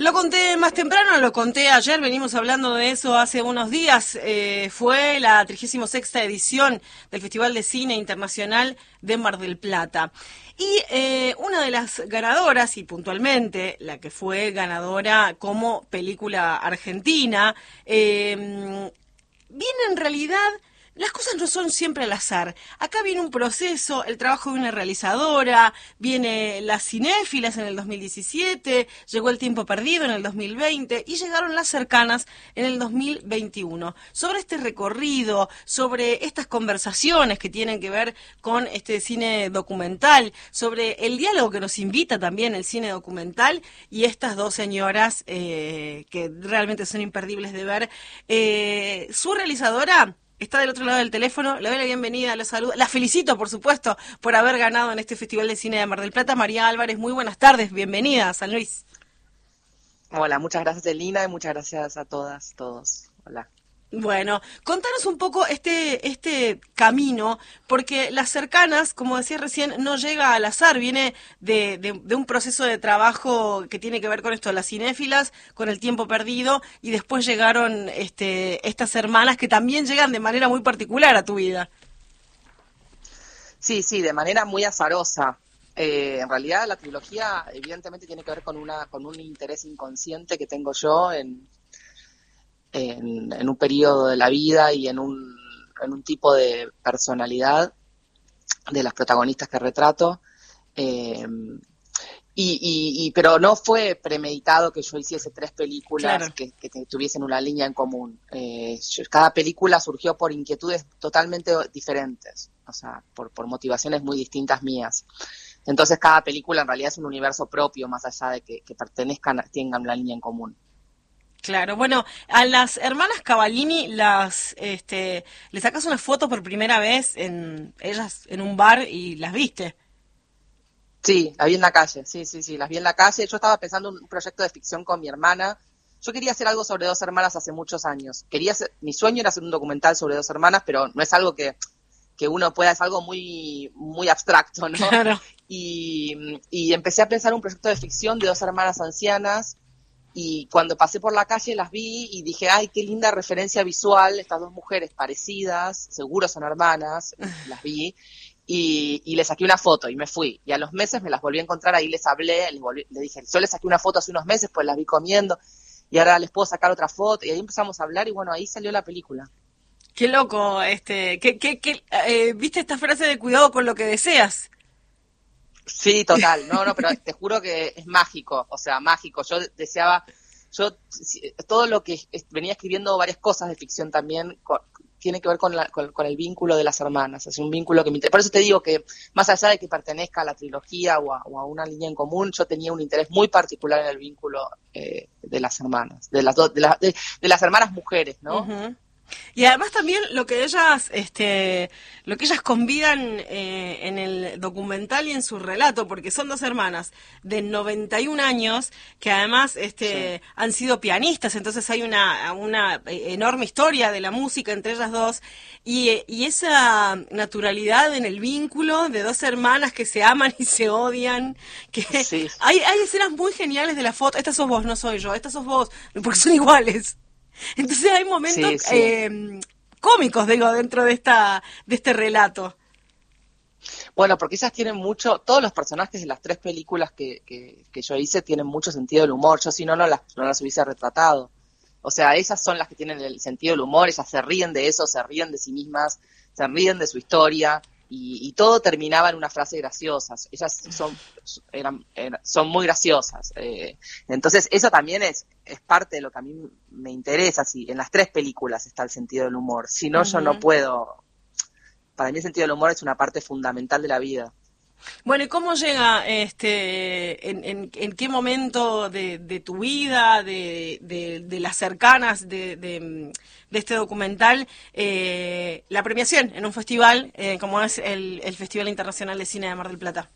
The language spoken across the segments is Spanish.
lo conté más temprano, lo conté ayer, venimos hablando de eso hace unos días. Fue la 36ª edición del Festival de Cine Internacional de Mar del Plata. Y una de las ganadoras, y puntualmente la que fue ganadora como película argentina, viene en realidad... Las cosas no son siempre al azar. Acá viene un proceso, el trabajo de una realizadora, viene Las Cinéfilas en el 2017, llegó El Tiempo Perdido en el 2020 y llegaron Las Cercanas en el 2021. Sobre este recorrido, sobre estas conversaciones que tienen que ver con este cine documental, sobre el diálogo que nos invita también el cine documental y estas dos señoras que realmente son imperdibles de ver. Su realizadora... está del otro lado del teléfono, le doy la bienvenida, la saludo, la felicito, por supuesto, por haber ganado en este Festival de Cine de Mar del Plata. María Álvarez, muy buenas tardes, bienvenida a San Luis. Hola, muchas gracias Elina y muchas gracias a todas, todos. Hola. Bueno, contanos un poco este camino, porque Las Cercanas, como decía recién, no llega al azar, viene de un proceso de trabajo que tiene que ver con esto, Las Cinéfilas, con El Tiempo Perdido, y después llegaron estas hermanas que también llegan de manera muy particular a tu vida. Sí, de manera muy azarosa. En realidad la trilogía evidentemente tiene que ver con un interés inconsciente que tengo yo en un periodo de la vida y en un tipo de personalidad de las protagonistas que retrato. Pero no fue premeditado que yo hiciese 3 películas Claro. que tuviesen una línea en común. Cada película surgió por inquietudes totalmente diferentes, o sea, por motivaciones muy distintas mías. Entonces cada película en realidad es un universo propio, más allá de que tengan una línea en común. Claro, bueno, a las hermanas Cavallini le sacas una foto por primera vez ellas en un bar y las viste. Sí, las vi en la calle, sí, las vi en la calle. Yo estaba pensando en un proyecto de ficción con mi hermana. Yo quería hacer algo sobre 2 hermanas hace muchos años. Mi sueño era hacer un documental sobre 2 hermanas, pero no es algo que uno pueda, es algo muy, muy abstracto, ¿no? Claro. Y empecé a pensar un proyecto de ficción de 2 hermanas ancianas, y cuando pasé por la calle las vi y dije, ay, qué linda referencia visual, estas 2 mujeres parecidas, seguro son hermanas, las vi. Y le saqué una foto y me fui. Y a los meses me las volví a encontrar, ahí les hablé, le dije, yo les saqué una foto hace unos meses, pues las vi comiendo, y ahora les puedo sacar otra foto. Y ahí empezamos a hablar y bueno, ahí salió la película. Qué loco, ¿viste esta frase de cuidado con lo que deseas? Sí, total, no, pero te juro que es mágico, o sea, mágico. Todo lo que venía escribiendo, varias cosas de ficción también, tiene que ver con el vínculo de las hermanas. Es un vínculo que me interesa. Por eso te digo que, más allá de que pertenezca a la trilogía o a una línea en común, yo tenía un interés muy particular en el vínculo de las hermanas, de las hermanas mujeres, ¿no? Uh-huh. Y además también lo que ellas convidan en el documental y en su relato, porque son 2 hermanas de 91 años que además Sí. han sido pianistas, entonces hay una enorme historia de la música entre ellas dos y esa naturalidad en el vínculo de 2 hermanas que se aman y se odian, que Sí. hay escenas muy geniales de la foto. Esta sos vos, no soy yo, esta sos vos, porque son iguales. Entonces hay momentos Sí. cómicos, digo, dentro de este relato. Bueno, porque ellas tienen todos los personajes de las 3 películas que yo hice tienen mucho sentido del humor. Yo si no las hubiese retratado. O sea, ellas son las que tienen el sentido del humor, ellas se ríen de eso, se ríen de sí mismas, se ríen de su historia, y todo terminaba en una frase graciosa. Ellas son muy graciosas. Entonces, eso también es parte de lo que a mí me interesa. Si en las 3 películas está el sentido del humor. Si no, yo no Uh-huh. puedo. Para mí el sentido del humor es una parte fundamental de la vida. Bueno, ¿y cómo llega, en qué momento de tu vida, de las cercanas de este documental, la premiación en un festival como es el Festival Internacional de Cine de Mar del Plata?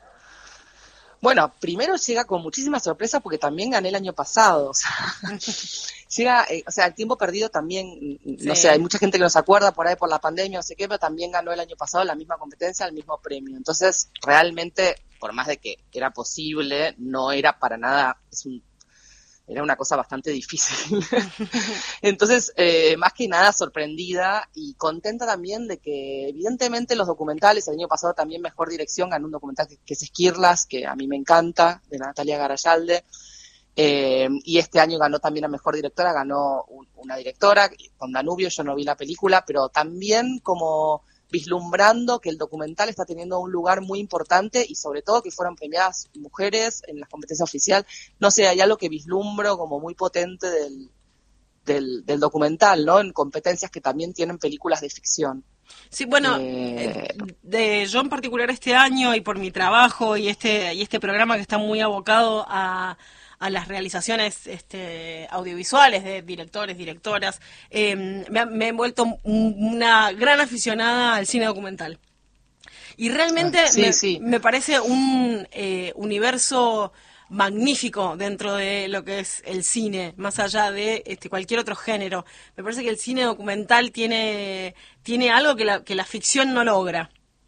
Bueno, primero llega con muchísima sorpresa porque también gané el año pasado. O sea, llega, o sea, El Tiempo Perdido también, no sé, hay Sí. mucha gente que no se acuerda por ahí por la pandemia, no sé qué, pero también ganó el año pasado la misma competencia, el mismo premio. Entonces, realmente, por más de que era posible, no era para nada, era una cosa bastante difícil. Entonces, más que nada sorprendida y contenta también de que evidentemente los documentales, el año pasado también Mejor Dirección ganó un documental que es Esquirlas, que a mí me encanta, de Natalia Garayalde, y este año ganó también a Mejor Directora, ganó una directora con Danubio, yo no vi la película, pero también como vislumbrando que el documental está teniendo un lugar muy importante y sobre todo que fueron premiadas mujeres en la competencia oficial. No sé, hay algo que vislumbro como muy potente del documental, ¿no? En competencias que también tienen películas de ficción. Sí, bueno, yo en particular este año y por mi trabajo y este programa que está muy abocado a las realizaciones audiovisuales de directores, directoras, me he vuelto una gran aficionada al cine documental. Y realmente Sí. me parece un universo magnífico dentro de lo que es el cine, más allá de cualquier otro género. Me parece que el cine documental tiene algo que la ficción no logra.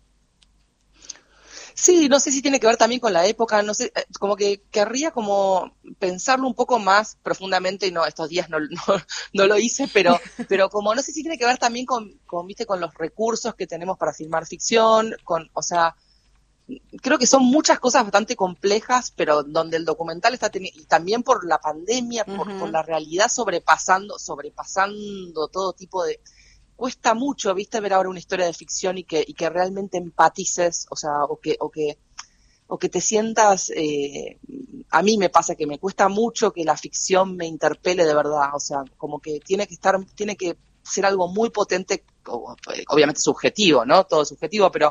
Sí, no sé si tiene que ver también con la época, no sé, como que querría como pensarlo un poco más profundamente, y no, estos días no lo hice, pero como no sé si tiene que ver también viste, con los recursos que tenemos para filmar ficción, o sea, creo que son muchas cosas bastante complejas, pero donde el documental está teniendo, y también por la pandemia, por la realidad sobrepasando todo tipo de. Cuesta mucho, viste, ver ahora una historia de ficción y que realmente empatices, o sea, o que te sientas, a mí me pasa que me cuesta mucho que la ficción me interpele de verdad, o sea, como que tiene que ser algo muy potente, obviamente subjetivo, ¿no? Todo es subjetivo, pero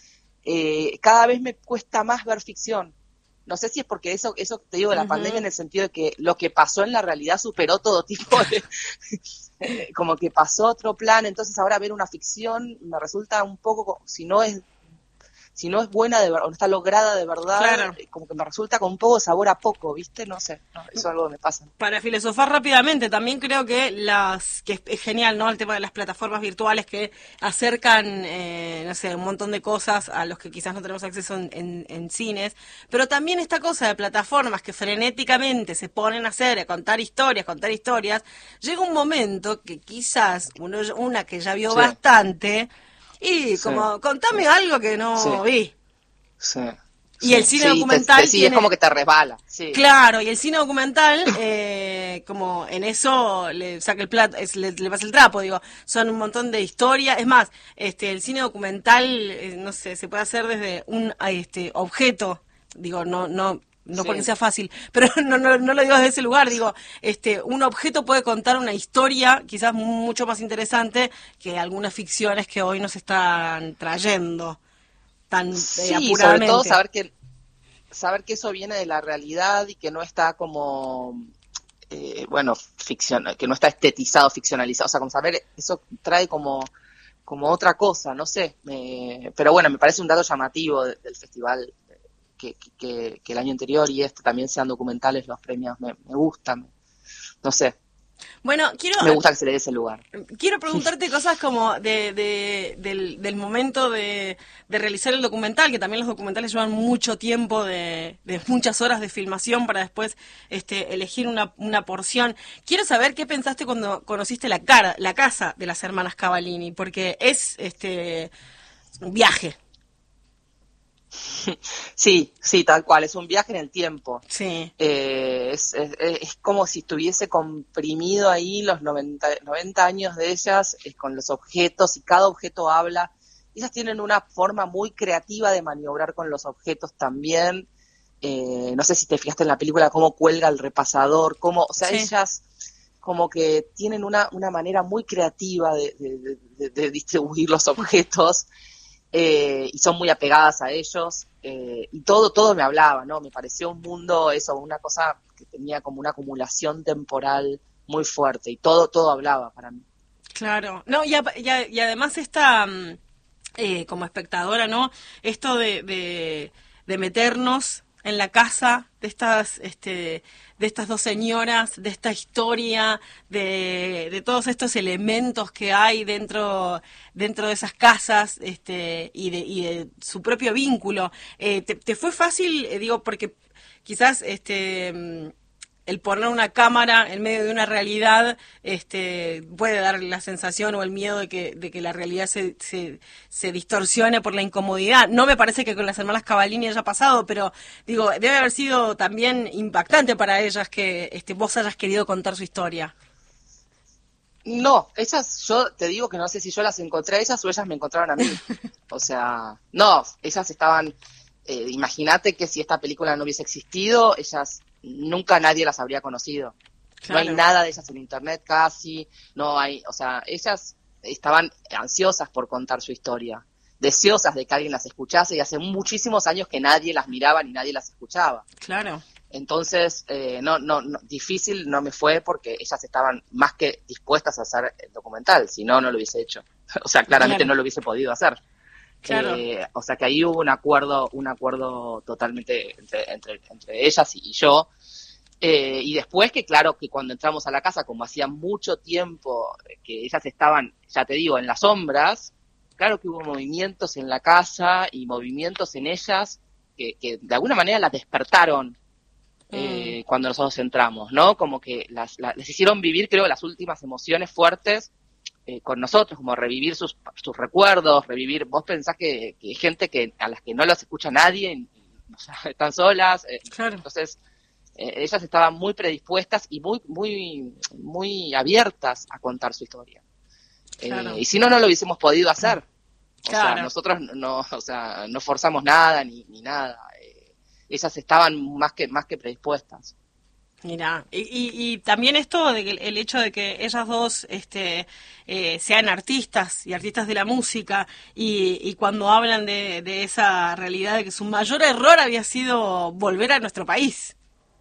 cada vez me cuesta más ver ficción. No sé si es porque eso te digo de la pandemia, en el sentido de que lo que pasó en la realidad superó todo tipo de como que pasó a otro plan, entonces ahora ver una ficción me resulta un poco, si no es buena de verdad, o no está lograda de verdad, Claro. Como que me resulta con un poco de sabor a poco, ¿viste? No sé, no, eso es algo que me pasa. Para filosofar rápidamente, también creo que es genial, ¿no? El tema de las plataformas virtuales que acercan, no sé, un montón de cosas a los que quizás no tenemos acceso en cines, pero también esta cosa de plataformas que frenéticamente se ponen a hacer, a contar historias, llega un momento que quizás una que ya vio Sí, bastante, y sí, como, sí, contame algo que sí, no vi. sí, Y el sí, cine sí, documental sí, es tiene. como que te resbala, sí, Claro, y el cine documental, como en eso le saca el plato, le pasa el trapo, digo, son un montón de historias. Es más, el cine documental, no sé, se puede hacer desde un objeto, digo, no porque sí. sea fácil, pero no lo digo desde ese lugar, digo, un objeto puede contar una historia quizás mucho más interesante que algunas ficciones que hoy nos están trayendo tan Sí, sobre todo apuradamente. saber que eso viene de la realidad y que no está como, bueno, que no está estetizado, ficcionalizado, o sea, como saber, eso trae como otra cosa, no sé, pero bueno, me parece un dato llamativo del festival, que el año anterior y este también sean documentales los premios, me gustan, no sé, Bueno, me gusta que se le dé ese lugar. quiero preguntarte cosas como del momento de realizar el documental, que también los documentales llevan mucho tiempo, de muchas horas de filmación para después elegir una porción. Quiero saber qué pensaste cuando conociste la casa de las hermanas Cavallini, porque es un viaje. Sí, tal cual, es un viaje en el tiempo. Sí. Es como si estuviese comprimido ahí los 90 años de ellas, con los objetos, y cada objeto habla. Ellas tienen una forma muy creativa de maniobrar con los objetos también. No sé si te fijaste en la película cómo cuelga el repasador, o sea, Sí. ellas como que tienen una manera muy creativa de distribuir los objetos, y son muy apegadas a ellos, y todo me hablaba, ¿no? Me pareció un mundo, eso, una cosa que tenía como una acumulación temporal muy fuerte, y todo hablaba para mí. Claro, no, y además esta, como espectadora, ¿no? Esto de meternos en la casa de estas dos señoras, de esta historia, de todos estos elementos que hay dentro de esas casas, y de su propio vínculo. ¿Te fue fácil, digo, porque quizás el poner una cámara en medio de una realidad puede dar la sensación o el miedo de que la realidad se distorsione por la incomodidad. No me parece que con las hermanas Cavallini haya pasado, pero digo, debe haber sido también impactante para ellas que vos hayas querido contar su historia. No, ellas, yo te digo que no sé si yo las encontré a ellas o ellas me encontraron a mí. O sea, no, ellas estaban, imagínate que si esta película no hubiese existido, ellas nunca nadie las habría conocido. Claro. No hay nada de ellas en internet casi, no hay, o sea, ellas estaban ansiosas por contar su historia, deseosas de que alguien las escuchase, y hace muchísimos años que nadie las miraba ni nadie las escuchaba. Claro. Entonces, no, difícil no me fue porque ellas estaban más que dispuestas a hacer el documental, si no, no lo hubiese hecho. O sea, claramente no lo hubiese podido hacer. Claro. O sea que ahí hubo un acuerdo totalmente entre ellas y yo. Y después que claro que cuando entramos a la casa, como hacía mucho tiempo que ellas estaban, ya te digo, en las sombras, claro que hubo movimientos en la casa y movimientos en ellas que de alguna manera las despertaron cuando nosotros entramos, ¿no? Como que les hicieron vivir, creo, las últimas emociones fuertes con nosotros, como revivir sus recuerdos, revivir, vos pensás que hay gente a las que no las escucha nadie, o sea, están solas, claro. Entonces ellas estaban muy predispuestas y muy abiertas a contar su historia. Claro. Y si no, no lo hubiésemos podido hacer. O claro. sea, nosotros no forzamos nada ni nada. Ellas estaban más que predispuestas. Mira, y también esto de que el hecho de que ellas dos sean artistas y artistas de la música y cuando hablan de esa realidad de que su mayor error había sido volver a nuestro país.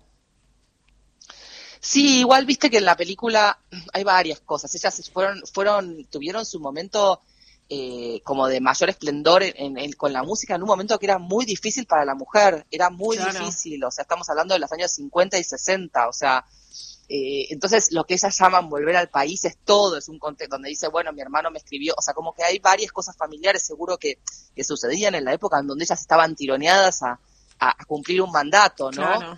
Sí, igual viste que en la película hay varias cosas. Ellas tuvieron su momento como de mayor esplendor con la música en un momento que era muy difícil para la mujer, era muy claro. difícil, o sea, estamos hablando de los años 50 y 60, o sea, entonces lo que ellas llaman volver al país es todo, es un contexto donde dice, bueno, mi hermano me escribió, o sea, como que hay varias cosas familiares seguro que sucedían en la época en donde ellas estaban tironeadas a cumplir un mandato, ¿no? Claro.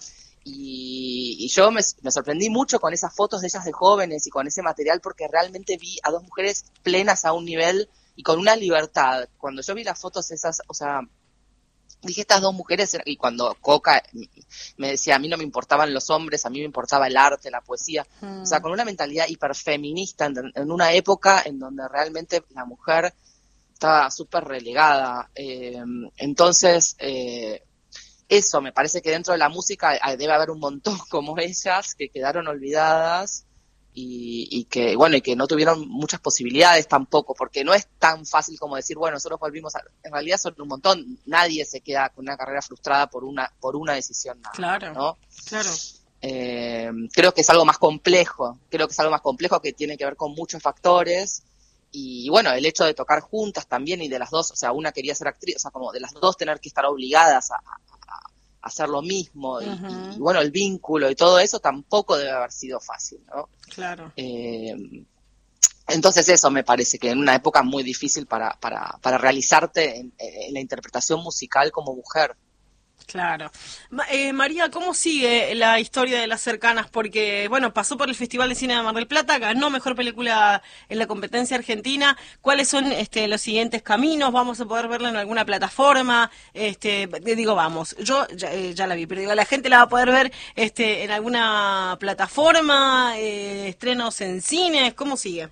Y yo me sorprendí mucho con esas fotos de ellas de jóvenes y con ese material porque realmente vi a dos mujeres plenas a un nivel y con una libertad. Cuando yo vi las fotos esas, o sea, dije estas dos mujeres, y cuando Coca me decía, a mí no me importaban los hombres, a mí me importaba el arte, la poesía, o sea, con una mentalidad hiperfeminista en una época en donde realmente la mujer estaba súper relegada. Entonces, eso, me parece que dentro de la música debe haber un montón como ellas que quedaron olvidadas y que, bueno, y que no tuvieron muchas posibilidades tampoco, porque no es tan fácil como decir, bueno, nosotros volvimos en realidad son un montón, nadie se queda con una carrera frustrada por una decisión nada, claro, ¿no? Claro. Creo que es algo más complejo, que tiene que ver con muchos factores. Y bueno, el hecho de tocar juntas también y de las dos, o sea, una quería ser actriz, o sea, como de las dos tener que estar obligadas a hacer lo mismo y bueno, el vínculo y todo eso tampoco debe haber sido fácil, ¿no? Claro. Entonces eso me parece que en una época muy difícil para realizarte en la interpretación musical como mujer. Claro. María, ¿cómo sigue la historia de Las Cercanas? Porque, bueno, pasó por el Festival de Cine de Mar del Plata, ganó Mejor Película en la competencia argentina. ¿Cuáles son los siguientes caminos? ¿Vamos a poder verla en alguna plataforma? Vamos, yo ya la vi, pero digo, la gente la va a poder ver en alguna plataforma, estrenos en cines, ¿cómo sigue?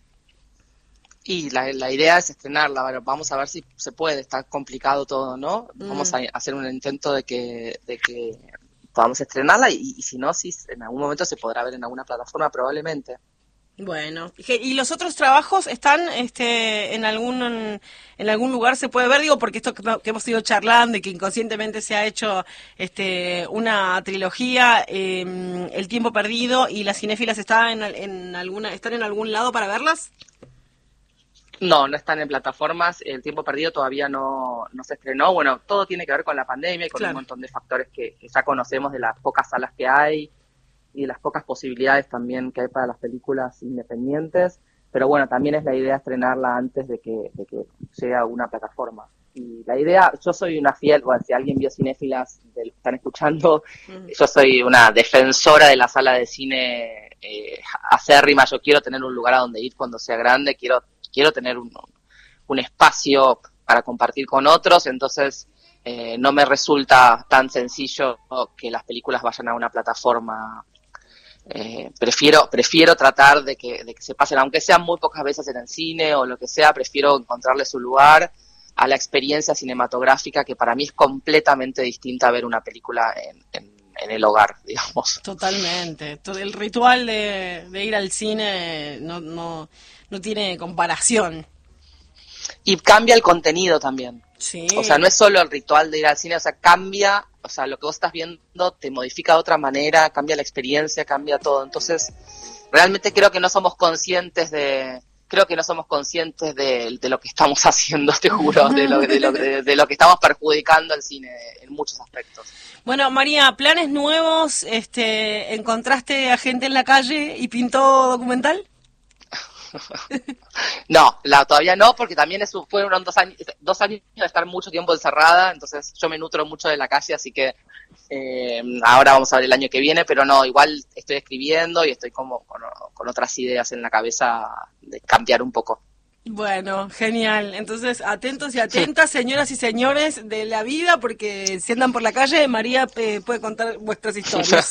Y la idea es estrenarla, bueno, vamos a ver si se puede, está complicado todo, ¿no? Vamos a hacer un intento de que podamos estrenarla y si no, sí, en algún momento se podrá ver en alguna plataforma probablemente. Bueno, ¿y los otros trabajos están en algún lugar se puede ver? Digo, porque esto que hemos ido charlando y que inconscientemente se ha hecho una trilogía, El Tiempo Perdido y Las Cinéfilas, ¿están en algún lado para verlas? No están en plataformas, El Tiempo Perdido todavía no se estrenó, bueno, todo tiene que ver con la pandemia y con un montón de factores que ya conocemos de las pocas salas que hay y de las pocas posibilidades también que hay para las películas independientes, pero bueno, también es la idea estrenarla antes de que llegue a una plataforma. Y la idea, yo soy una fiel, bueno, si alguien vio Cinéfilas lo están escuchando, yo soy una defensora de la sala de cine acérrima. Yo quiero tener un lugar a donde ir cuando sea grande, quiero tener un espacio para compartir con otros, entonces no me resulta tan sencillo que las películas vayan a una plataforma. Prefiero tratar de que se pasen, aunque sean muy pocas veces en el cine o lo que sea, prefiero encontrarle su lugar a la experiencia cinematográfica, que para mí es completamente distinta a ver una película en el hogar, digamos. Totalmente. Todo el ritual de ir al cine no tiene comparación. Y cambia el contenido también. Sí. O sea, no es solo el ritual de ir al cine, o sea, cambia, o sea, lo que vos estás viendo te modifica de otra manera, cambia la experiencia, cambia todo. Entonces, realmente creo que no somos conscientes de lo que estamos haciendo, te juro, de lo que estamos perjudicando al cine en muchos aspectos. Bueno, María, ¿planes nuevos? ¿Encontraste a gente en la calle y pintó documental? No, todavía no, porque también fueron 2 años de estar mucho tiempo encerrada, entonces yo me nutro mucho de la calle, así que ahora vamos a ver el año que viene, pero no, igual estoy escribiendo y estoy como con otras ideas en la cabeza de cambiar un poco. Bueno, genial. Entonces, atentos y atentas, señoras y señores de la vida, porque si andan por la calle, María puede contar vuestras historias.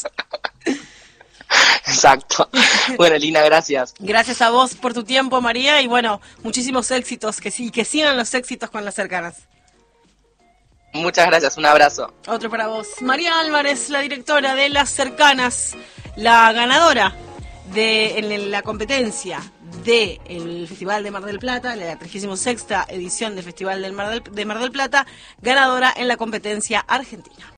Exacto. Bueno, Lina, gracias. Gracias a vos por tu tiempo, María, y bueno, muchísimos éxitos, que sigan los éxitos con Las Cercanas. Muchas gracias, un abrazo. Otro para vos. María Álvarez, la directora de Las Cercanas, la ganadora en la competencia del Festival de Mar del Plata, la 36ª edición del Festival de Mar del Plata, ganadora en la competencia argentina.